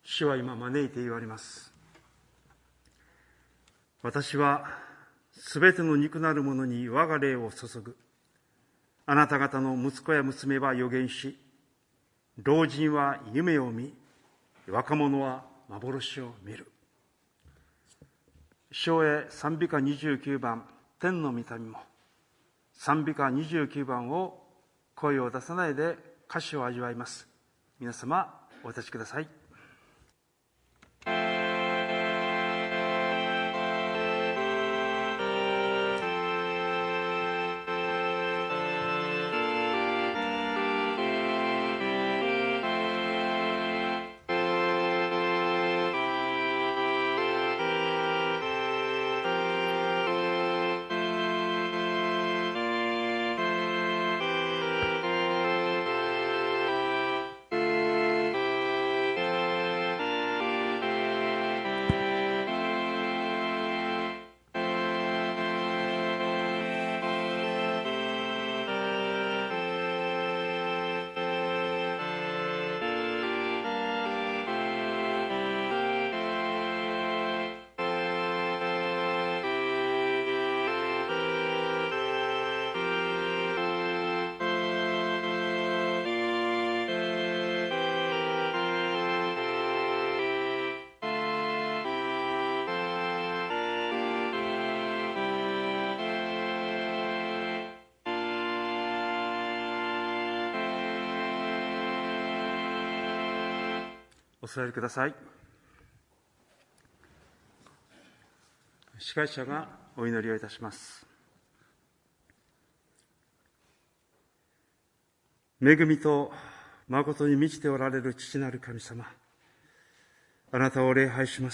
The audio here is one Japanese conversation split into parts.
主は今招いて言われます。私はすべての肉なるものに我が霊を注ぐ。あなた方の息子や娘は預言し、老人は夢を見、若者は幻を見る。唱詠賛美歌29番、天の御民も、賛美歌29番を声を出さないで歌詞を味わいます。皆様、お立ちください。お座りください。司会者がお祈りをいたします。恵みと誠に満ちておられる父なる神様、あなたを礼拝します。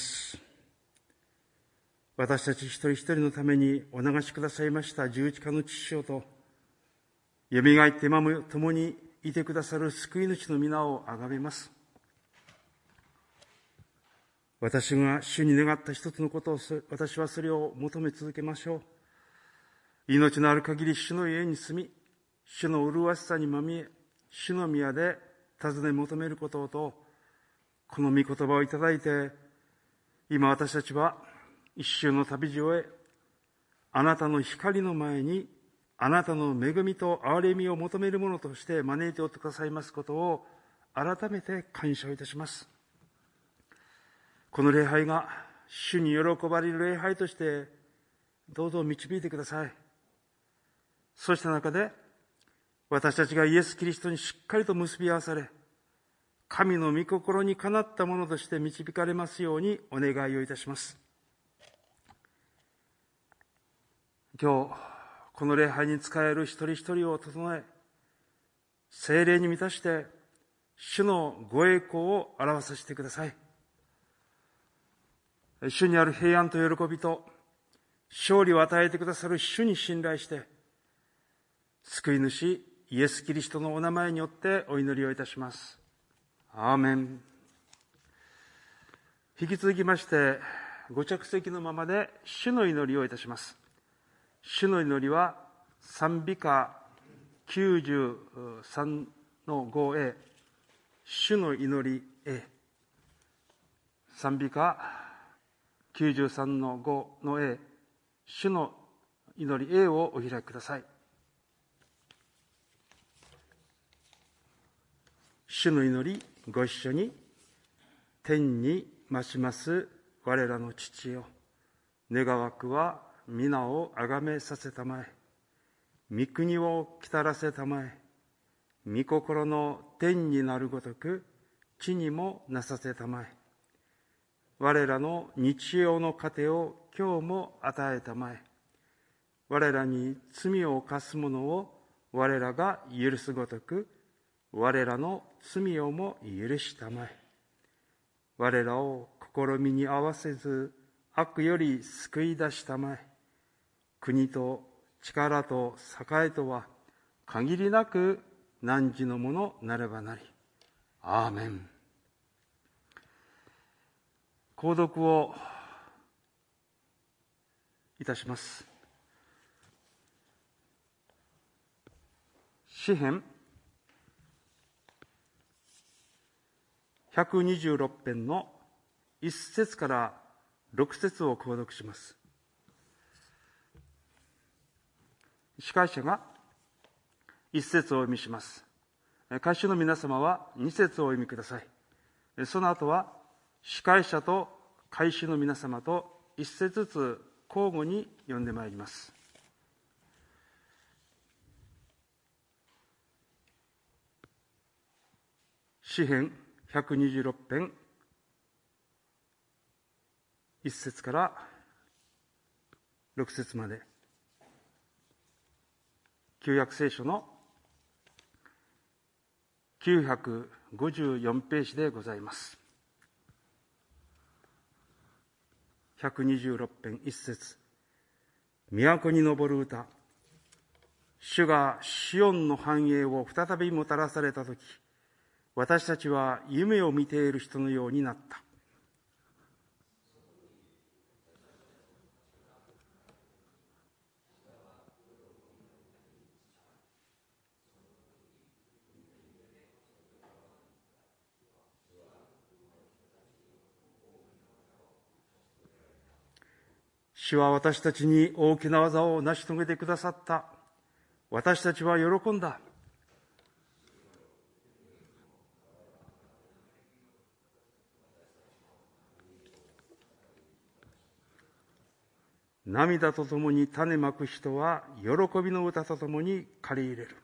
私たち一人一人のためにお流しくださいました十字架の父親と、よみがえって今も共にいてくださる救い主の皆をあがめます。私が主に願った一つのことを、私はそれを求め続けましょう。命のある限り主の家に住み、主の麗しさにまみえ、主の宮で尋ね求めることをと、この御言葉をいただいて、今私たちは一周の旅路を終え、あなたの光の前に、あなたの恵みと憐れみを求めるものとして招いておってくださいますことを、改めて感謝をいたします。この礼拝が主に喜ばれる礼拝としてどうぞ導いてください。そうした中で私たちがイエス・キリストにしっかりと結び合わされ、神の御心にかなったものとして導かれますようにお願いをいたします。今日この礼拝に仕える一人一人を整え、聖霊に満たして主のご栄光を表させてください。主にある平安と喜びと勝利を与えてくださる主に信頼して、救い主イエス・キリストのお名前によってお祈りをいたします。アーメン。引き続きましてご着席のままで主の祈りをいたします。主の祈りは賛美歌93の 5A、 主の祈り A、 賛美歌93の5の A、 主の祈り A をお開きください。主の祈りご一緒に。天に増します我らの父よ、願わくは皆をあがめさせたまえ、御国を来たらせたまえ、御心の天になるごとく地にもなさせたまえ、我らの日用の糧を今日も与えたまえ、我らに罪を犯す者を我らが許すごとく我らの罪をも許したまえ、我らを試みに合わせず悪より救い出したまえ、国と力と栄とは限りなく汝のものなればなり。アーメン。購読をいたします。詩編 126編の1節から6節を購読します。司会者が1節をお読みします。会衆の皆様は2節をお読みください。その後は司会者と会衆の皆様と1節ずつ交互に読んでまいります。詩編126編1節から6節まで、旧約聖書の954ページでございます。126編1節、都に昇る歌。主がシオンの繁栄を再びもたらされたとき、私たちは夢を見ている人のようになった。主は私たちに大きな技を成し遂げてくださった。私たちは喜んだ。涙とともに種まく人は喜びの歌とともに借り入れる。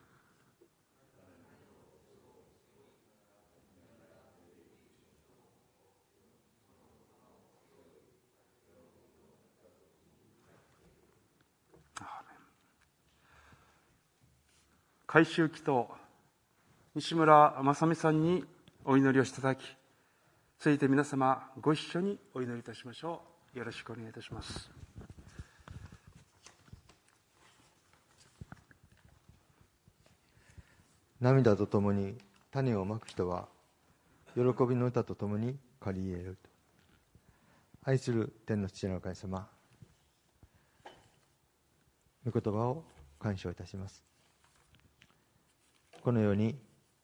改宗祈祷、西村正美さんにお祈りをしていただき、続いて皆様ご一緒にお祈りいたしましょう。よろしくお願いいたします。 涙とともに種をまく人は喜びの歌とともに借り入れる。愛する天の父なる神様、御言葉を感謝いたします。このように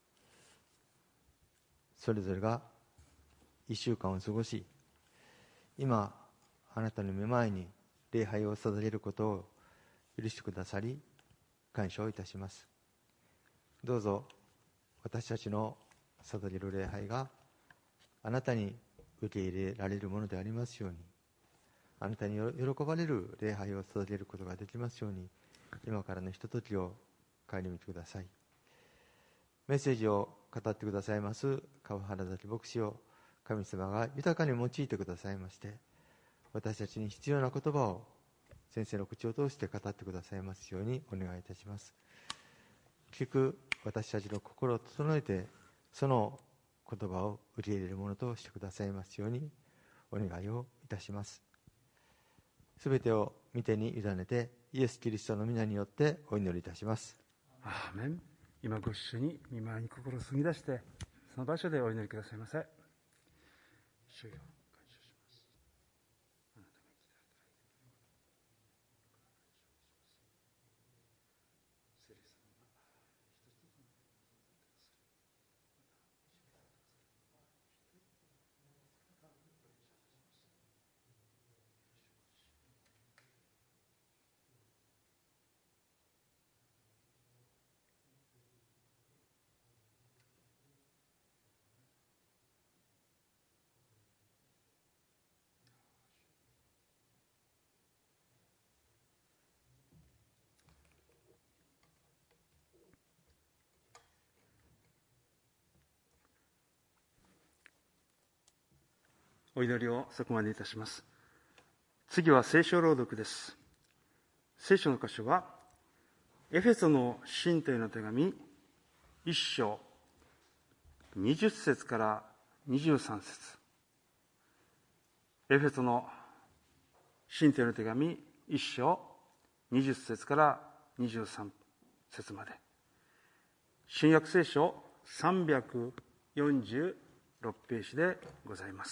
それぞれが1週間を過ごし、今あなたの目前に礼拝を捧げることを許してくださり感謝をいたします。どうぞ私たちの捧げる礼拝があなたに受け入れられるものでありますように、あなたに喜ばれる礼拝を捧げることができますように、今からのひとときを顧みてください。メッセージを語ってくださいます川原崎牧師を神様が豊かに用いてくださいまして、私たちに必要な言葉を先生の口を通して語ってくださいますようにお願いいたします。聞く私たちの心を整えて、その言葉を受け入れるものとしてくださいますようにお願いをいたします。すべてを御手に委ねてイエス・キリストの皆によってお祈りいたします。 アーメン。今ご一緒に御前に心を澄み出して、その場所でお祈りくださいませ。主よ、感謝します。あなたが生きて働いてくれることを聖霊様が一つ一つのお祈りをそこまでいたします。次は聖書朗読です。聖書の箇所はエフェソの信徒への手紙1章20節から23節。エフェソの信徒への手紙1章20節から23節まで、新約聖書346ページでございます。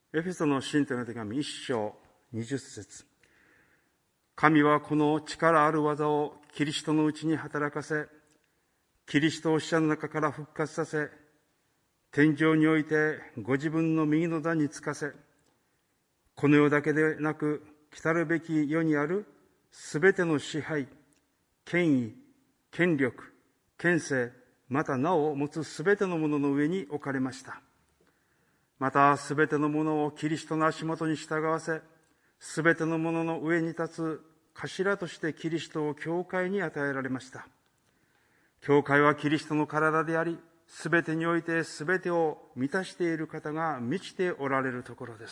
エフェソの信徒の手紙1章20節。神はこの力ある技をキリストのうちに働かせ、キリストを死者の中から復活させ、天上においてご自分の右の座につかせ、この世だけでなく来たるべき世にあるすべての支配、権威、権力、権勢、また名を持つすべてのものの上に置かれました。またすべてのものをキリストの足元に従わせ、すべてのものの上に立つ頭としてキリストを教会に与えられました。教会はキリストの体であり、すべてにおいてすべてを満たしている方が満ちておられるところです。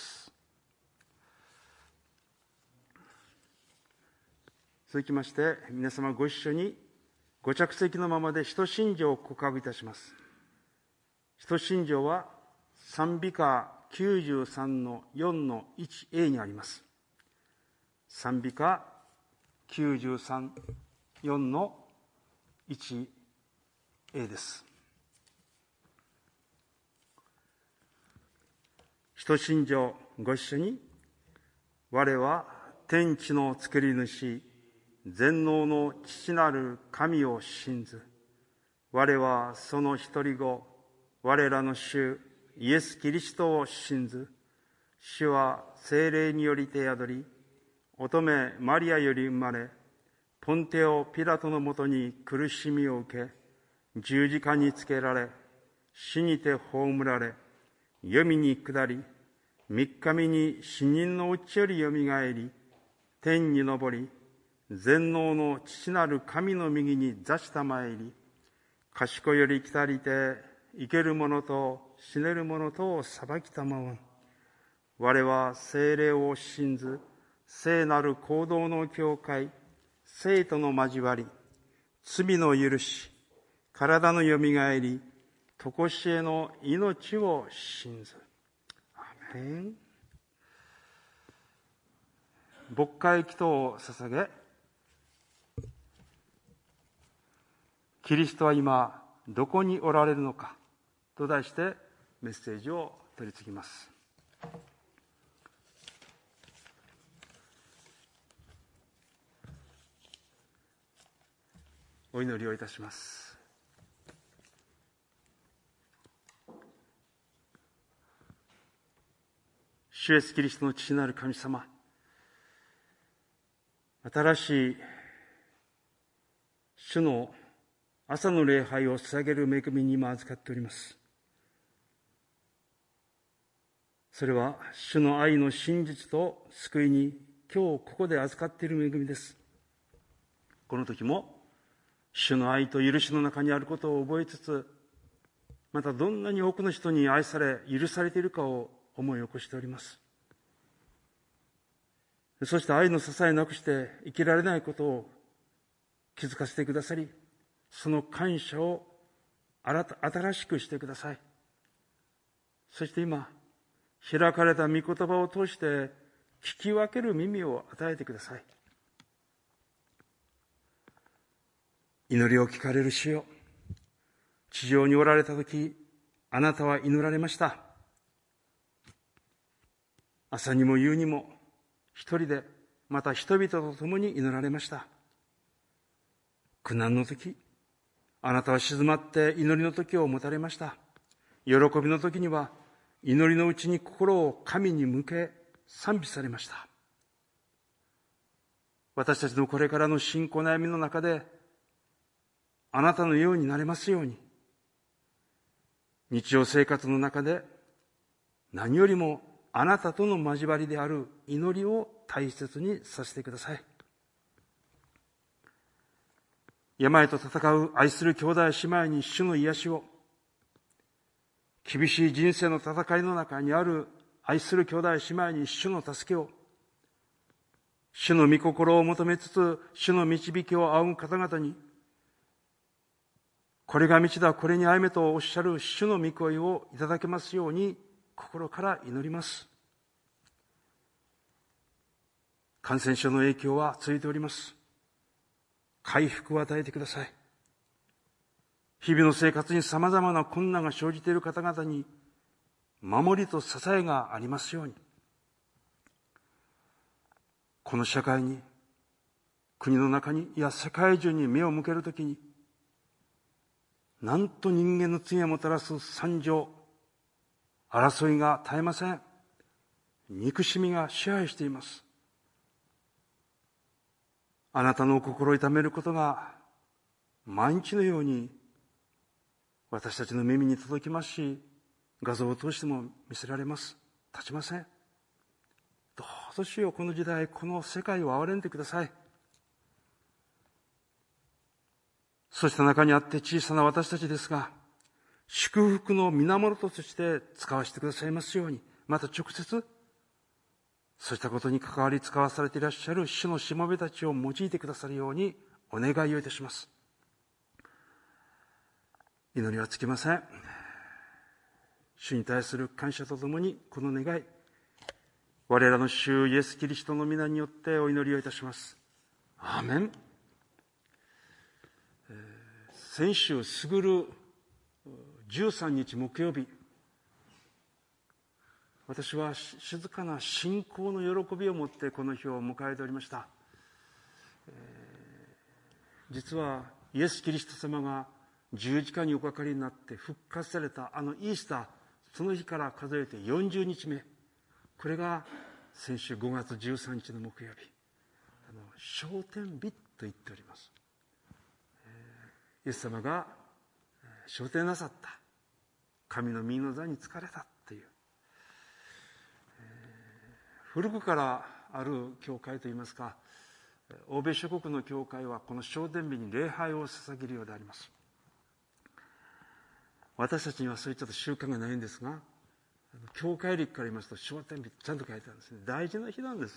続きまして、皆様ご一緒にご着席のままで使徒信条を告白いたします。使徒信条は賛美歌 93-4-1A にあります。賛美歌 93-4-1A です。使徒信条ご一緒に。我は天地の作り主、全能の父なる神を信ず。我はその一人子、我らの主イエス・キリストを信ず。主は聖霊によりて宿り、乙女マリアより生まれ、ポンテオ・ピラトのもとに苦しみを受け、十字架につけられ、死にて葬られ、黄泉に下り、三日目に死人のうちよりよみがえり、天に昇り、全能の父なる神の右に座したまえり、賢より来たりて、生ける者と死ねる者とを裁きたまわん。我は聖霊を信ず、聖なる行動の教会、聖との交わり、罪の許し、体のよみがえり、とこしえの命を信ず。アーメン。牧会祈祷を捧げ、キリストは今どこにおられるのかと題してメッセージを取り次ぎます。お祈りをいたします。主イエスキリストの父なる神様、新しい主の朝の礼拝を捧げる恵みに今預かっております。それは主の愛の真実と救いに今日ここで預かっている恵みです。この時も主の愛と許しの中にあることを覚えつつ、またどんなに多くの人に愛され許されているかを思い起こしております。そして愛の支えなくして生きられないことを気づかせてくださり、その感謝を新しくしてください。そして今、開かれた御言葉を通して聞き分ける耳を与えてください。祈りを聞かれる主よ、地上におられたとき、あなたは祈られました。朝にも夕にも一人で、また人々と共に祈られました。苦難の時、あなたは静まって祈りの時を持たれました。喜びの時には祈りのうちに心を神に向け賛美されました。私たちのこれからの信仰悩みの中で、あなたのようになれますように、日常生活の中で何よりもあなたとの交わりである祈りを大切にさせてください。病と戦う愛する兄弟姉妹に主の癒しを、厳しい人生の戦いの中にある愛する兄弟姉妹に主の助けを、主の御心を求めつつ主の導きを仰ぐ方々に、これが道だ、これに歩めとおっしゃる主の御声をいただけますように心から祈ります。感染症の影響は続いております。回復を与えてください。日々の生活に様々な困難が生じている方々に守りと支えがありますように、この社会に、国の中に、いや世界中に目を向けるときに、なんと人間の罪をもたらす惨状、争いが絶えません。憎しみが支配しています。あなたの心を痛めることが毎日のように私たちの耳に届きますし、画像を通しても見せられます。立ちません。どうぞ主よ、この時代、この世界を憐れんでください。そうした中にあって小さな私たちですが、祝福の源として使わせてくださいますように、また直接、そうしたことに関わり使わされていらっしゃる主のしもべたちを用いてくださるようにお願いをいたします。祈りは尽きません。主に対する感謝とともにこの願い、我らの主イエス・キリストの皆によってお祈りをいたします。アーメン。先週すぐる13日木曜日、私は静かな信仰の喜びを持ってこの日を迎えておりました。実はイエス・キリスト様が十字架におかかりになって復活されたあのイースター、その日から数えて40日目、これが先週5月13日の木曜日、昇天日と言っております。イエス様が昇天なさった、神の右の座に就かれたという、古くからある教会といいますか、欧米諸国の教会はこの昇天日に礼拝を捧げるようであります。私たちにはそういうちょっと習慣がないんですが、教会歴から言いますと昇天日ちゃんと書いてあるんですね。大事な日なんです。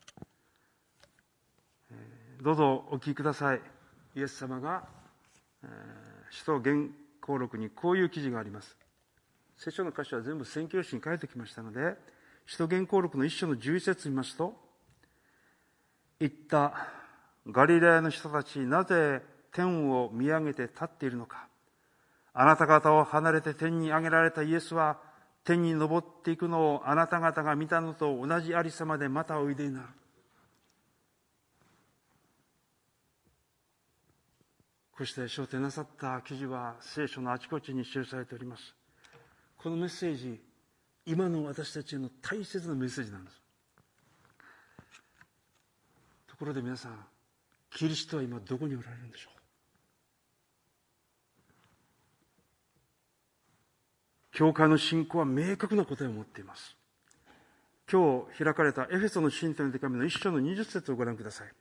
どうぞお聞きください。イエス様が使徒言行録にこういう記事があります。聖書の箇所は全部宣教師に書いてきましたので、使徒言行録の1章の11節を見ますと、言った、ガリラヤの人たち、なぜ天を見上げて立っているのか。あなた方を離れて天に上げられたイエスは、天に昇っていくのをあなた方が見たのと同じありさまでまたおいでになる。こうして昇天なさった記事は聖書のあちこちに記されております。このメッセージ、今の私たちへの大切なメッセージなんです。ところで皆さん、キリストは今どこにおられるんでしょう。教会の信仰は明確な答えを持っています。今日開かれたエフェソの信徒の手紙の1章の20節をご覧ください。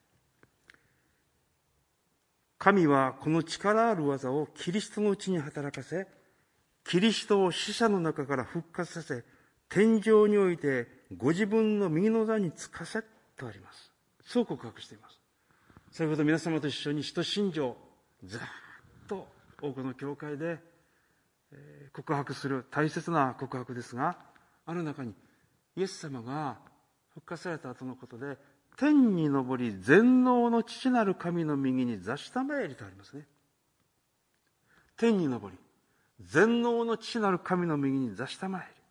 神はこの力ある技をキリストのうちに働かせ、キリストを死者の中から復活させ、天上においてご自分の右の座につかせとあります。そう告白しています。先ほど皆様と一緒に使徒信条、ずっと多くの教会で告白する大切な告白ですが、あの中にイエス様が復活された後のことで、天に昇り全能の父なる神の右に座したまえりとありますね。天に昇り全能の父なる神の右に座したまえり。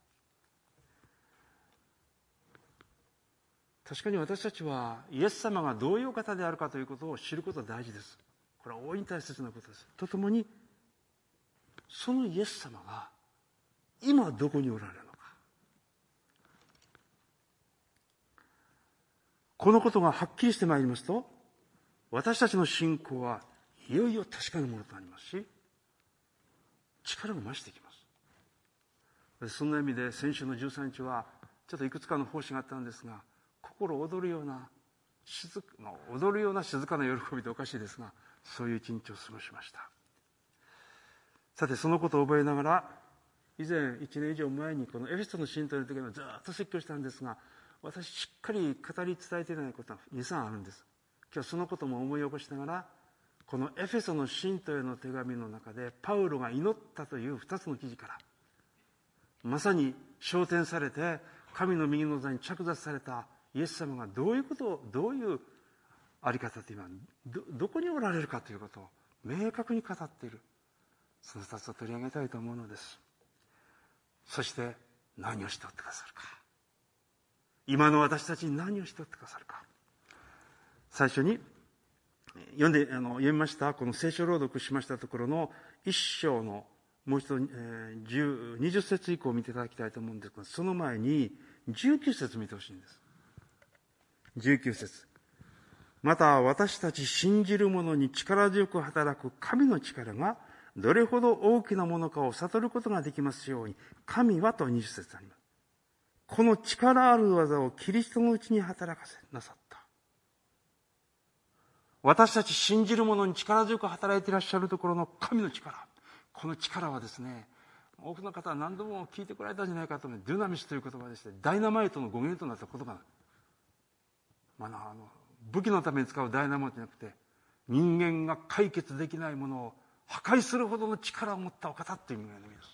確かに私たちはイエス様がどういう方であるかということを知ることは大事です。これは大いに大切なことです。とともに、そのイエス様が今どこにおられるのか。このことがはっきりしてまいりますと、私たちの信仰はいよいよ確かなものとなりますし、力が増していきます。そんな意味で先週の13日はちょっといくつかの奉仕があったんですが、心躍るような踊るような静かな喜びでおかしいですが、そういう一日を過ごしました。さて、そのことを覚えながら、以前1年以上前にこのエフェソの信徒の時にはずっと説教したんですが、私しっかり語り伝えていないことは 2,3 あるんです。今日そのことも思い起こしながら、このエフェソの信徒への手紙の中でパウロが祈ったという2つの記事から、まさに昇天されて神の右の座に着座されたイエス様がどういうことを、どういうあり方というのは どこにおられるかということを明確に語っている、その2つを取り上げたいと思うのです。そして何をしておってくださるか。今の私たちに何をしておってくださるか。最初に読みましたこの聖書朗読しましたところの一章のもう一度20節以降を見ていただきたいと思うんですが、その前に19節見てほしいんです。19節。また私たち信じる者に力強く働く神の力がどれほど大きなものかを悟ることができますように、神はと20節あります。この力ある技をキリストのうちに働かせなさった。私たち信じる者に力強く働いていらっしゃるところの神の力。この力はですね、多くの方は何度も聞いてこられたんじゃないかと思う。デュナミスという言葉でして、ダイナマイトの語源となった言葉なんです。武器のために使うダイナマイトじゃなくて、人間が解決できないものを破壊するほどの力を持ったお方という意味があります。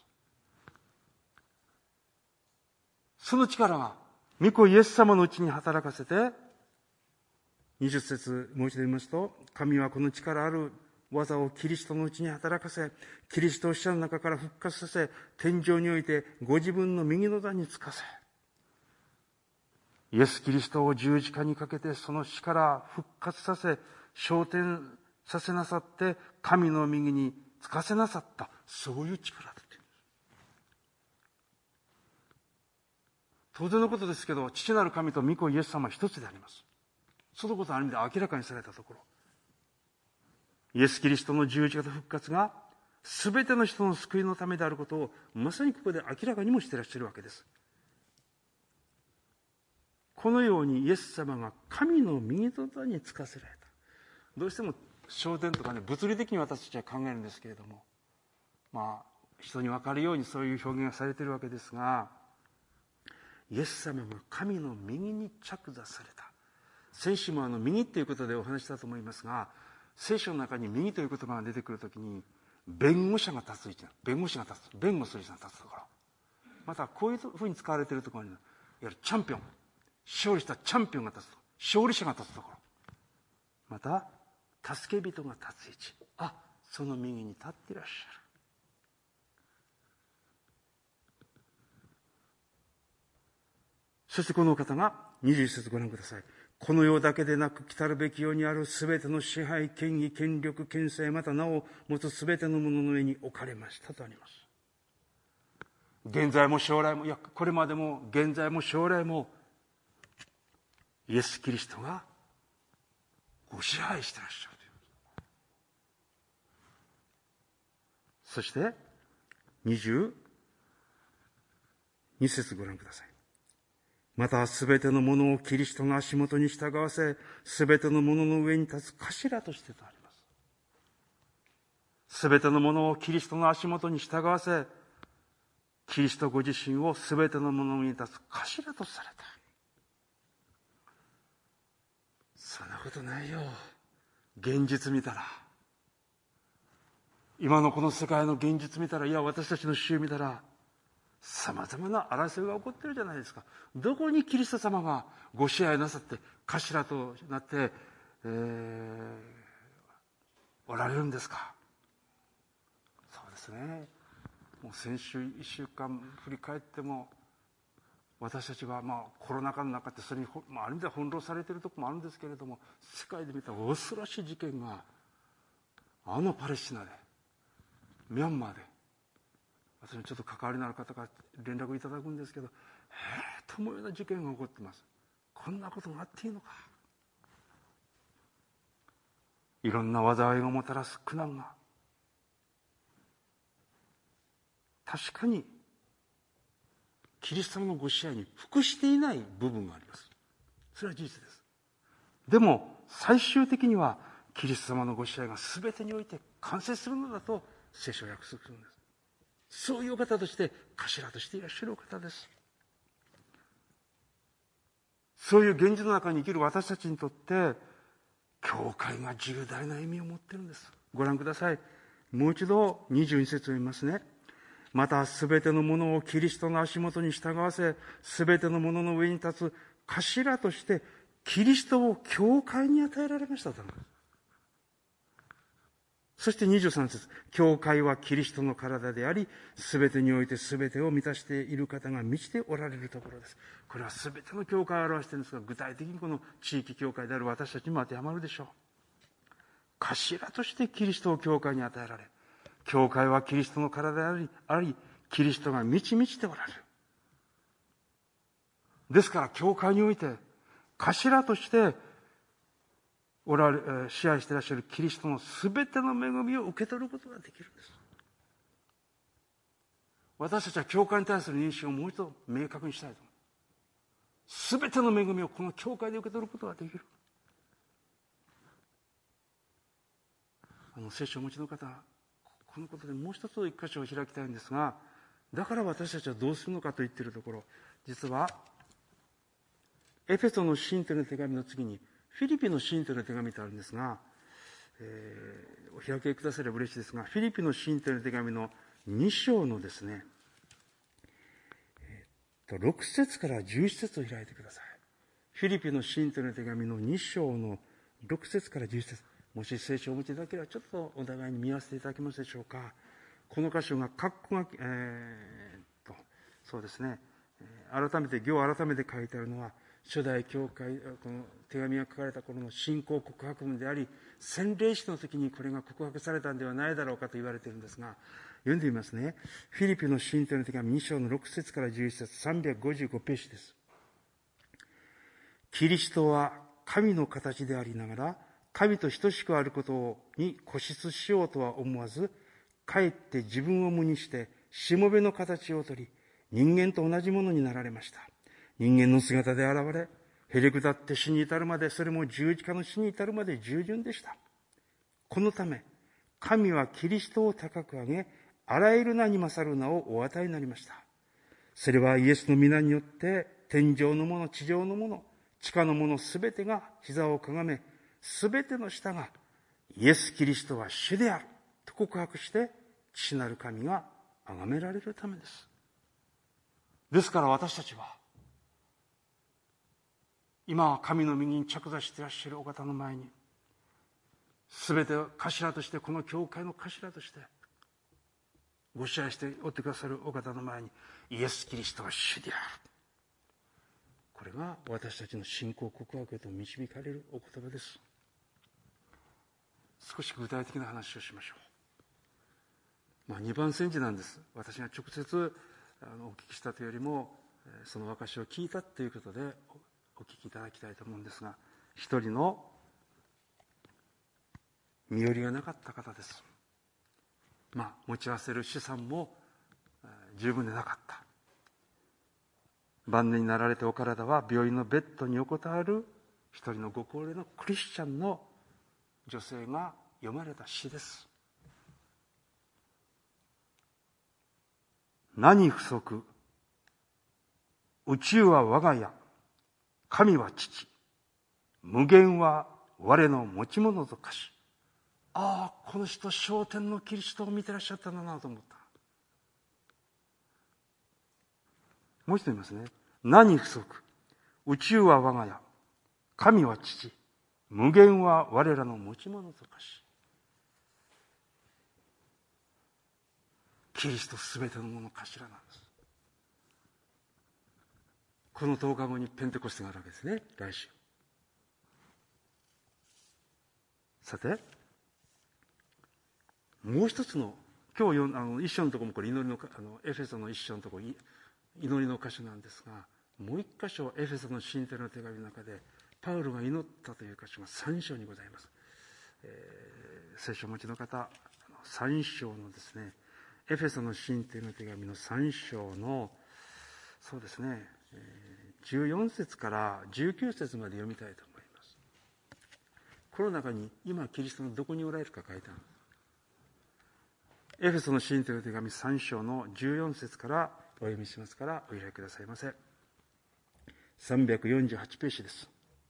その力が御子イエス様のうちに働かせて、20節もう一度言いますと、神はこの力ある技をキリストのうちに働かせ、キリストを死者の中から復活させ、天上においてご自分の右の座につかせ、イエス・キリストを十字架にかけてその死から復活させ、昇天させなさって、神の右につかせなさった。そういう力だって言うんです。当然のことですけど、父なる神と御子イエス様は一つであります。そのことはある意味で明らかにされたところ、イエス・キリストの十字架と復活が全ての人の救いのためであることをまさにここで明らかにもしていらっしゃるわけです。このようにイエス様が神の右の座につかせられた。どうしても昇天とかね、物理的に私たちは考えるんですけれども、人に分かるようにそういう表現がされているわけですが、イエス様が神の右に着座された。先週も右ということでお話したと思いますが、聖書の中に右という言葉が出てくるときに、弁護者が立つ位置、弁護士が立つ、弁護する人が立つところ。またこういうふうに使われているところに、いわゆるチャンピオン、勝利したチャンピオンが立つと、勝利者が立つところ。また、助け人が立つ位置。その右に立っていらっしゃる。そしてこの方が21節ご覧ください。この世だけでなく来たるべき世にあるすべての支配、権威、権力、権勢、また名を持つすべてのものの上に置かれましたとあります。現在も将来も、これまでも現在も将来もイエス・キリストがご支配していらっしゃるという。そして22節ご覧ください。またすべてのものをキリストの足元に従わせ、すべてのものの上に立つ頭としてとあります。すべてのものをキリストの足元に従わせ、キリストご自身をすべてのものに立つ頭とされた。そんなことないよ。現実見たら。今のこの世界の現実見たら、私たちの衆見たら、様々な争いが起こってるじゃないですか。どこにキリスト様がご支配なさって頭となって、おられるんですか。そうですね。もう先週1週間振り返っても、私たちはコロナ禍の中ってそれにある意味では翻弄されているところもあるんですけれども、世界で見た恐ろしい事件がパレスチナで、ミャンマーで、私もちょっと関わりのある方から連絡いただくんですけど、ともような事件が起こってます。こんなことがあっていいのか。いろんな災いがもたらす苦難が、確かにキリスト様のご支配に服していない部分があります。それは事実です。でも最終的にはキリスト様のご支配が全てにおいて完成するのだと聖書は約束するんです。そういうお方として頭としていらっしゃるお方です。そういう現実の中に生きる私たちにとって教会が重大な意味を持っているんです。ご覧ください。もう一度22節を読みますね。またすべてのものをキリストの足元に従わせ、すべてのものの上に立つ頭としてキリストを教会に与えられましたと。 そして23節、教会はキリストの体であり、すべてにおいてすべてを満たしている方が満ちておられるところです。これはすべての教会を表しているんですが、具体的にこの地域教会である私たちにも当てはまるでしょう。頭としてキリストを教会に与えられ、教会はキリストの体であり、キリストが満ち満ちておられる。ですから、教会において、頭として支配していらっしゃるキリストのすべての恵みを受け取ることができるんです。私たちは教会に対する認識をもう一度明確にしたいと思う。すべての恵みをこの教会で受け取ることができる。聖書をお持ちの方、このことでもう一つ一箇所を開きたいんですが、だから私たちはどうするのかと言っているところ、実はエフェソの信徒の手紙の次にフィリピの信徒の手紙とあるんですが、お開きくだされば嬉しいですが、フィリピの信徒の手紙の2章のですね、6節から11節を開いてください。フィリピの信徒の手紙の2章の6節から11節。もし聖書をお持ちいただければ、ちょっとお互いに見合わせていただけますでしょうか。この箇所が括弧が、そうですね、改めて書いてあるのは、初代教会、この手紙が書かれた頃の信仰告白文であり、洗礼式の時にこれが告白されたんではないだろうかと言われているんですが、読んでみますね。フィリピの信徒の手紙2章の6節から11節、355ページです。キリストは神の形でありながら、神と等しくあることに固執しようとは思わず、かえって自分を無にして、しもべの形をとり、人間と同じものになられました。人間の姿で現れ、へりくだって死に至るまで、それも十字架の死に至るまで従順でした。このため、神はキリストを高く上げ、あらゆる名に勝る名をお与えになりました。それはイエスの皆によって、天上のもの、地上のもの、地下のものすべてが膝をかがめ、すべての舌がイエス・キリストは主であると告白して、父なる神が崇められるためです。ですから私たちは、今は神の右に着座していらっしゃるお方の前に、すべて頭として、この教会の頭として、ご支配しておってくださるお方の前に、イエス・キリストは主である。これが私たちの信仰告白へと導かれるお言葉です。少し具体的な話をしましょう。2番煎じなんです。私が直接お聞きしたというよりも、その証を聞いたということでお聞きいただきたいと思うんですが、一人の身寄りがなかった方です。持ち合わせる資産も十分でなかった。晩年になられてお体は病院のベッドに横たわる一人のご高齢のクリスチャンの女性が読まれた詩です。何不足、宇宙は我が家、神は父、無限は我の持ち物と化し。この人、昇天のキリストを見てらっしゃったんだなと思った。もう一度言いますね。何不足、宇宙は我が家、神は父、無限は我らの持ち物と化し。キリストすべてのもの頭なんです。この10日後にペンテコステがあるわけですね、来週。さて、もう一つの、今日一章のところもこれ祈りの、エフェソの一章のところ、祈りの箇所なんですが、もう一箇所、エフェソの信徒の手紙の中で、パウロが祈ったという箇所が3章にございます。聖書をお持ちの方、3章のですね、エフェソの信徒の手紙の3章の、そうですね、14節から19節まで読みたいと思います。この中に今キリストのどこにおられるか書いてある。エフェソの信徒の手紙3章の14節からお読みしますからお開きくださいませ。348ページです。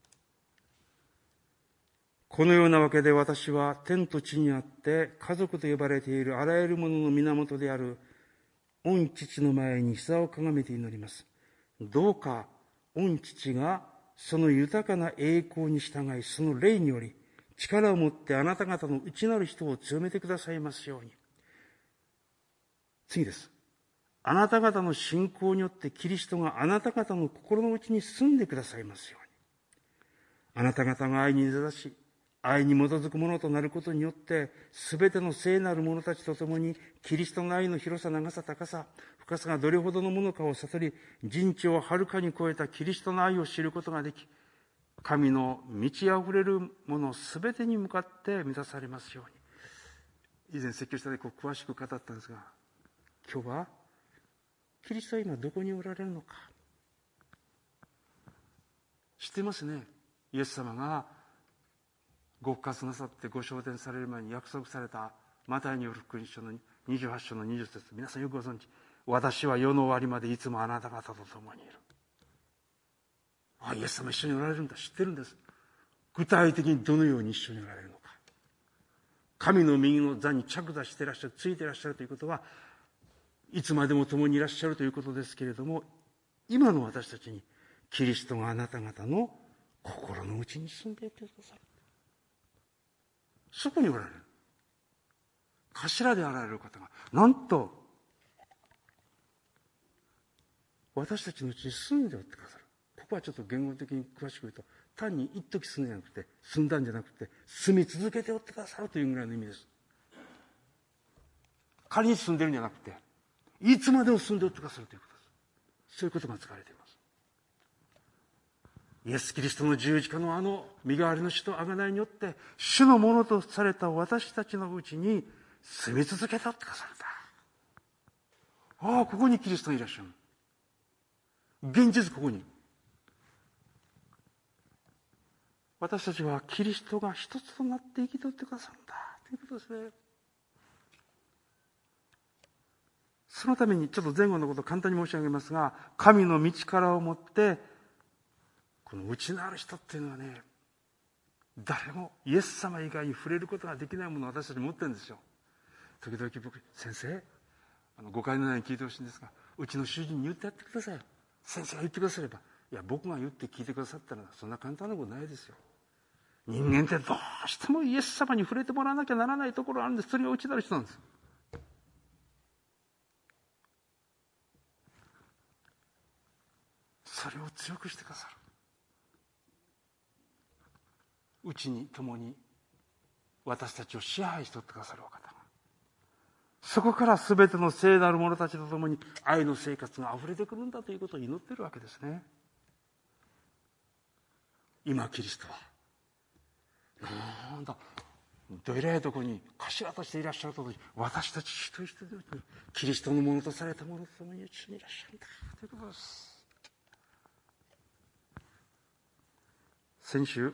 このようなわけで私は天と地にあって家族と呼ばれているあらゆるものの源である御父の前に膝をかがめて祈ります。どうか御父がその豊かな栄光に従い、その霊により力を持ってあなた方の内なる人を強めてくださいますように。次です。あなた方の信仰によってキリストがあなた方の心の内に住んでくださいますように。あなた方が愛に根ざし、愛に基づくものとなることによって、すべての聖なる者たちと共に、キリストの愛の広さ、長さ、高さ、深さがどれほどのものかを悟り、人知をはるかに超えたキリストの愛を知ることができ、神の満ち溢れるものすべてに向かって満たされますように。以前説教したで詳しく語ったんですが、今日はキリストは今どこにおられるのか。知ってますね。イエス様がご復活なさってご昇天される前に約束されたマタイによる福音書の28章の20節、皆さんよくご存知。私は世の終わりまでいつもあなた方と共にいる。イエス様一緒におられるんだ。知ってるんです。具体的にどのように一緒におられるのか。神の右の座に着座していらっしゃる、ついていらっしゃるということは、いつまでも共にいらっしゃるということですけれども、今の私たちにキリストがあなた方の心の内に住んでいてくださる。そこにおられる。頭であられる方が、なんと、私たちのうちに住んでおってくださる。ここはちょっと言語的に詳しく言うと、単に一時住んでなくて、住んだんじゃなくて、住み続けておってくださるというぐらいの意味です。仮に住んでるんじゃなくて、いつまでも住んでおってくださるということです。そういうことが使われています。イエス・キリストの十字架のあの身代わりの死と贖いによって、主のものとされた私たちのうちに住み続けておってくださるんだ。ここにキリストがいらっしゃる。現実ここに。私たちはキリストが一つとなって生きておってくださるんだということですね。そのためにちょっと前後のことを簡単に申し上げますが、神の道からをもってこの内なる人っていうのはね、誰もイエス様以外に触れることができないものを私たち持ってるんですよ。時々僕、先生、誤解のないように聞いてほしいんですが、うちの主人に言ってやってください。先生が言ってくだされば。いや、僕が言って聞いてくださったらそんな簡単なことないですよ。人間ってどうしてもイエス様に触れてもらわなきゃならないところがあるんです。それが内なる人なんです。それを強くしてくださる。うちに共に私たちを支配しておってくださるお方が、そこから全ての聖なる者たちと共に愛の生活があふれてくるんだということを祈っているわけですね。今キリストはなんだ、どえらいところに頭としていらっしゃると同時に、私たち一人一人でキリストのものとされたものと共に一緒にいらっしゃるんだということです。先週、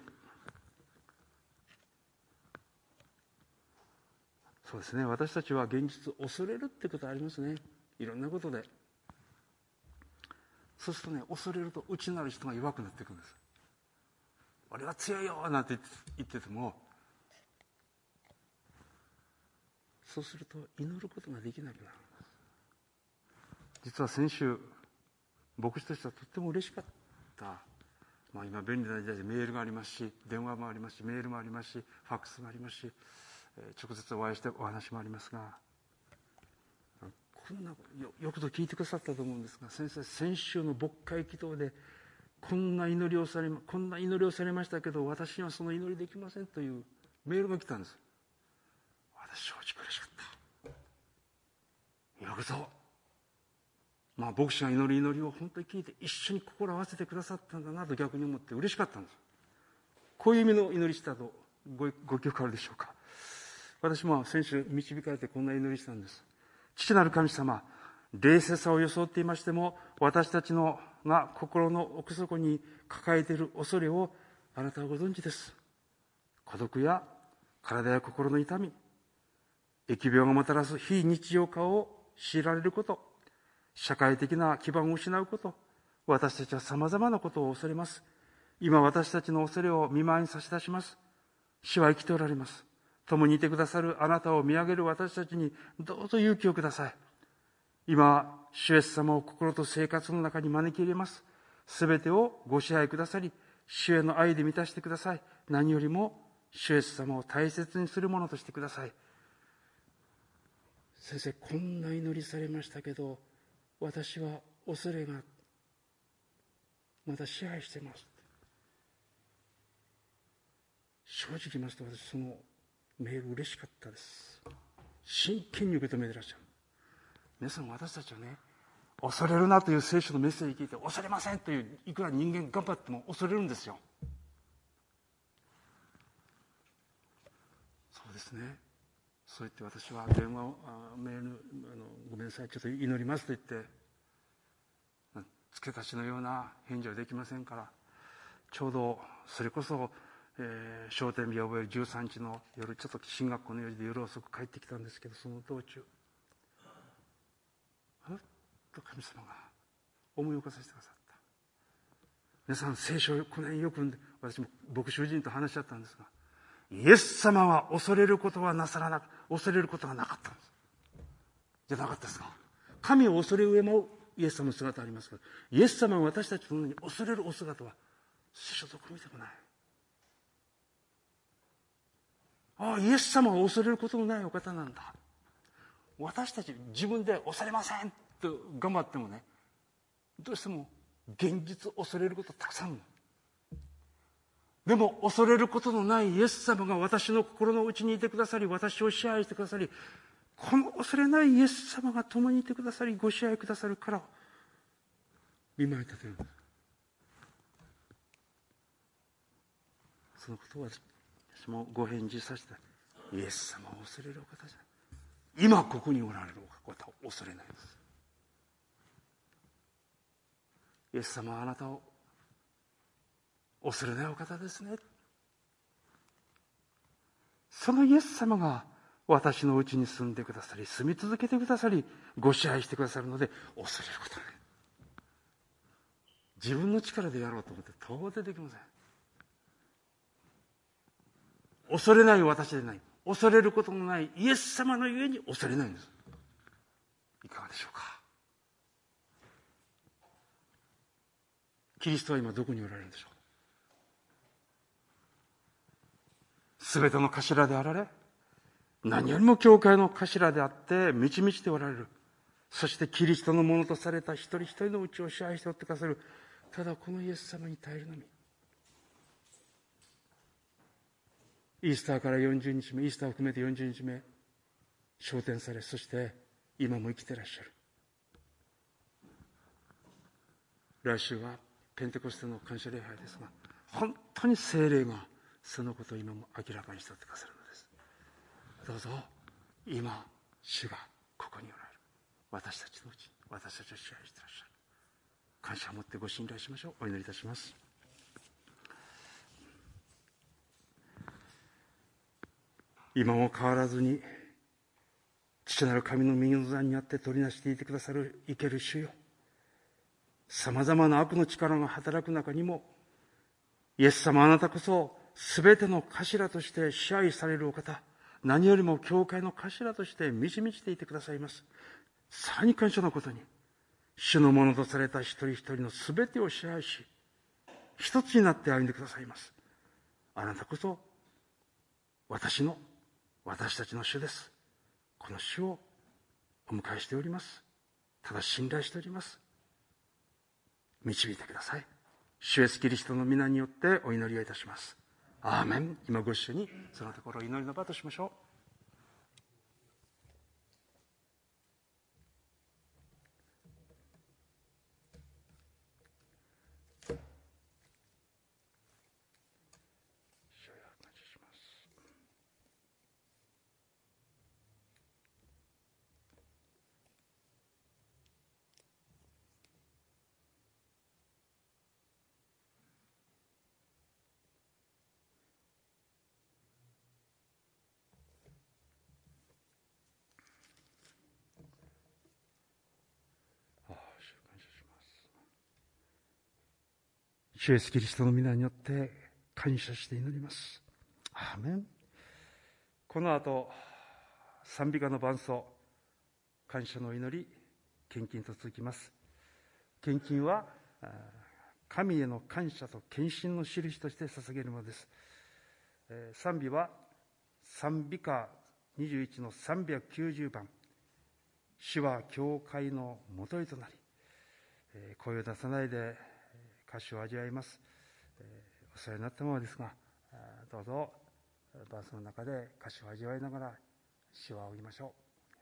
そうですね、私たちは現実を恐れるってことありますね。いろんなことで。そうするとね、恐れると内なる人が弱くなっていくんです。俺は強いよなんて言ってても、そうすると祈ることができなくなるんです。実は先週、牧師としてはとっても嬉しかった。今便利な時代でメールがありますし、電話もありますし、メールもありますし、ファックスもありますし、直接お会いしてお話もありますが、こんなよくと聞いてくださったと思うんですが、先生、先週の牧会祈祷でこんな祈りをされましたけど、私にはその祈りできませんというメールが来たんです。私正直嬉しかった。よくぞ、牧師が祈りを本当に聞いて一緒に心を合わせてくださったんだなと逆に思って嬉しかったんです。こういう意味の祈りしたとご記憶あるでしょうか。私も先週導かれてこんな祈りしたんです。父なる神様、冷静さを装っていましても、私たちのが心の奥底に抱えている恐れをあなたはご存知です。孤独や体や心の痛み、疫病がもたらす非日常化を強いられること、社会的な基盤を失うこと、私たちは様々なことを恐れます。今私たちの恐れを見舞いに差し出します。主は生きておられます。共にいてくださるあなたを見上げる私たちにどうぞ勇気をください。今、主イエス様を心と生活の中に招き入れます。すべてをご支配くださり、主への愛で満たしてください。何よりも主イエス様を大切にするものとしてください。先生、こんな祈りされましたけど、私は恐れがまだ支配してます。正直言いますと、私そのメール嬉しかったです。真剣に受け止めてらっしゃる。皆さん、私たちはね、恐れるなという聖書のメッセージを聞いて、恐れませんという、いくら人間頑張っても恐れるんですよ。そうですね。そう言って私は電話をメールごめんなさい、ちょっと祈りますと言って付け足しのような返事はできませんから、ちょうどそれこそ、昇天日を覚える13日の夜、ちょっと進学校の用事で夜遅く帰ってきたんですけど、その道中ふっと神様が思い起こさせてくださった。皆さん、聖書をこの辺よく読んで、私も牧師夫人と話し合ったんですが、イエス様は恐れることはなさらなく、恐れることはなかったんです。じゃなかったですか。神を恐れ上もイエス様の姿ありますけど、イエス様は私たちのように恐れるお姿は聖書どこ見てもない。ああ、イエス様は恐れることのないお方なんだ。私たち自分で恐れませんと頑張ってもね、どうしても現実恐れることたくさんある。でも恐れることのないイエス様が私の心の内にいてくださり、私を支配してくださり、この恐れないイエス様が共にいてくださり、ご支配くださるから見舞い立てるんです。そのことを私もご返事させて、イエス様を恐れるお方じゃない、今ここにおられるお方を恐れないです。イエス様はあなたを恐れないお方ですね。そのイエス様が私のうちに住んでくださり、住み続けてくださり、ご支配してくださるので恐れることない。自分の力でやろうと思って到底できません。恐れない私でない、恐れることのないイエス様のゆえに恐れないんです。いかがでしょうか。キリストは今どこにおられるんでしょう。すべての頭であられ、何よりも教会の頭であって満ち満ちておられる。そしてキリストのものとされた一人一人のうちを支配しておってくださる、ただこのイエス様に耐えるのみ。イースターから40日目、イースターを含めて40日目昇天され、そして今も生きてらっしゃる。来週はペンテコステの感謝礼拝ですが、本当に聖霊がそのことを今も明らかにしておってくださるのです。どうぞ今主がここにおられる。私たちのうち、私たちを支配していらっしゃる。感謝を持ってご信頼しましょう。お祈りいたします。今も変わらずに父なる神の御座にあって取りなしていてくださる生ける主よ、さまざまな悪の力が働く中にも、イエス様あなたこそ全ての頭として支配されるお方、何よりも教会の頭として満ち満ちていてくださいます。さらに感謝のことに、主のものとされた一人一人の全てを支配し、一つになって歩んでくださいます。あなたこそ私たちの主です。この主をお迎えしております。ただ信頼しております。導いてください。主イエスキリストの皆によってお祈りをいたします。アーメン。今ご一緒にそのところを祈りの場としましょう。主イエスキリストの皆によって感謝して祈ります。アーメン。この後、賛美歌の伴奏、感謝の祈り、献金と続きます。献金は神への感謝と献身の印として捧げるものです。 賛美は賛美歌21の390番、主は教会のもといとなり、声を出さないで歌詞を味わいます。お世話になったままですが、どうぞバースの中で歌詞を味わいながら主を仰ぎましょう。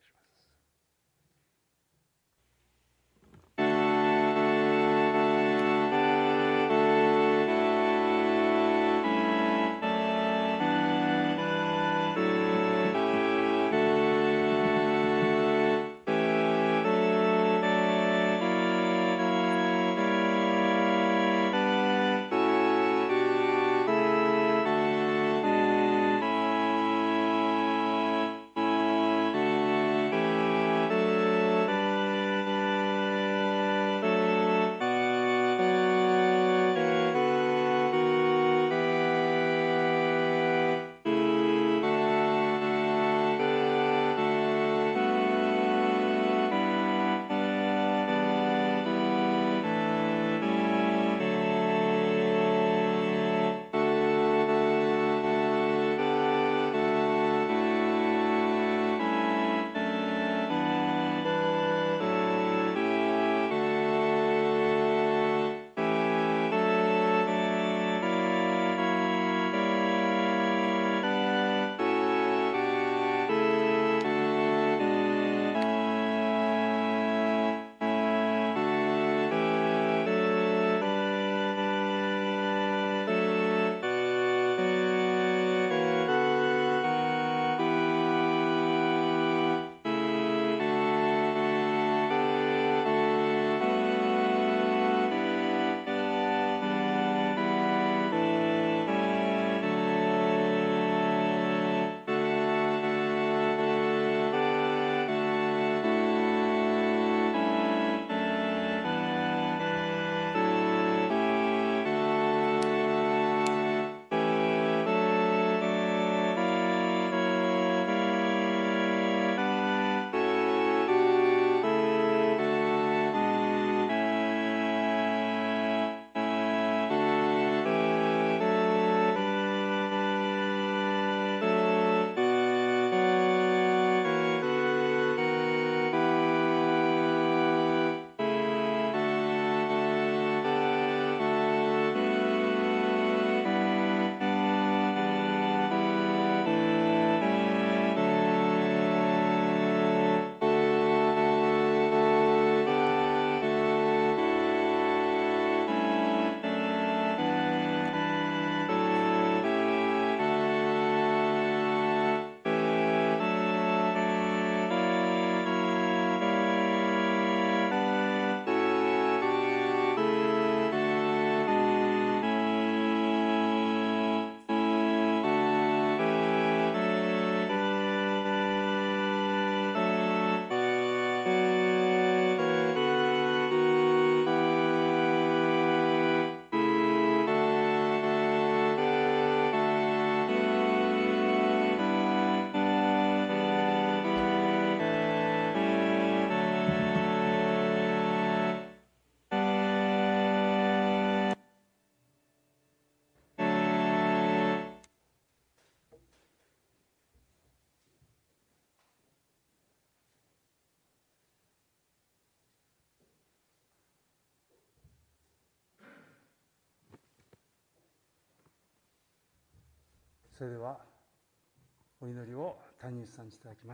それではお祈りを谷口さんにいただきます。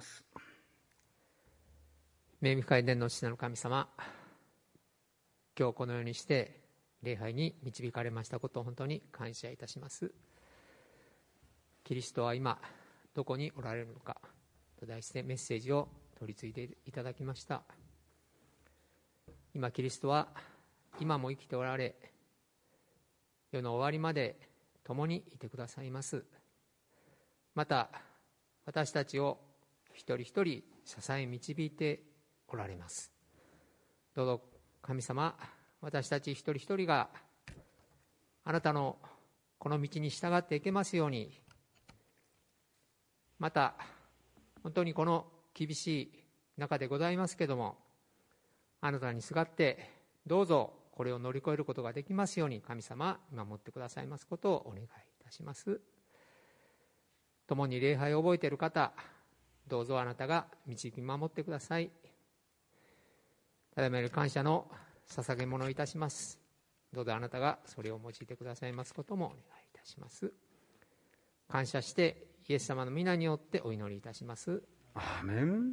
恵み深い天の父なる神様、今日このようにして礼拝に導かれましたことを本当に感謝いたします。キリストは今どこにおられるのかと題してメッセージを取り次いでいただきました。今キリストは今も生きておられ、世の終わりまで共にいてくださいます。また私たちを一人一人支え導いておられます。どうぞ神様、私たち一人一人があなたのこの道に従っていけますように、また本当にこの厳しい中でございますけれども、あなたにすがってどうぞこれを乗り越えることができますように、神様見守ってくださいますことをお願いいたします。 共に礼拝を覚えている方、どうぞあなたが導き守ってください。ただいまより感謝の捧げ物をいたします。どうぞあなたがそれを用いてくださいますこともお願いいたします。感謝してイエス様の皆によってお祈りいたします。 アーメン。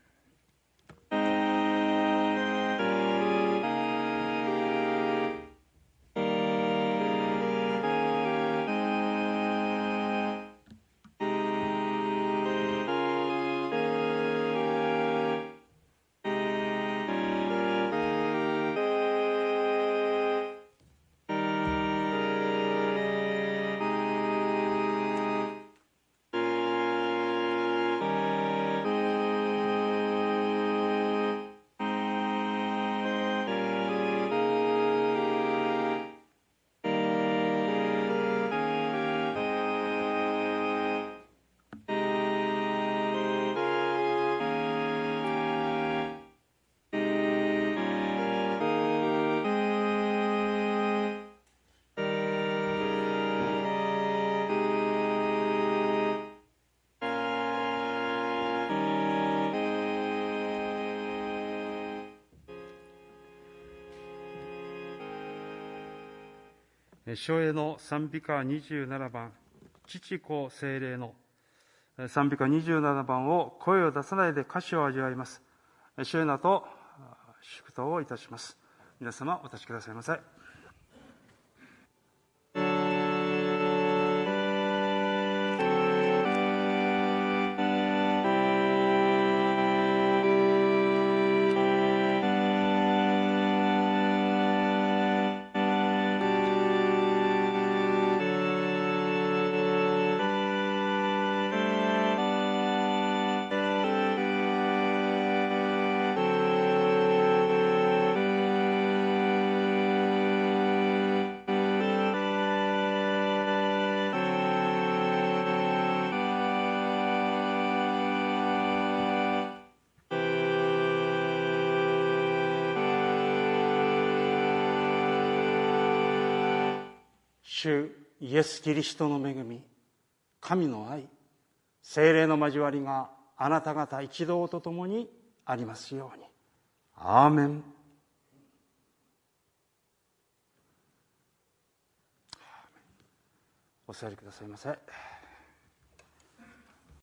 書への賛美歌27番、父子聖霊の賛美歌27番を声を出さないで歌詞を味わいます。書へなと祝祷をいたします。皆様お立ちくださいませ。主イエス・キリストの恵み、神の愛、聖霊の交わりがあなた方一同と共にありますように。アーメン。お座りくださいませ。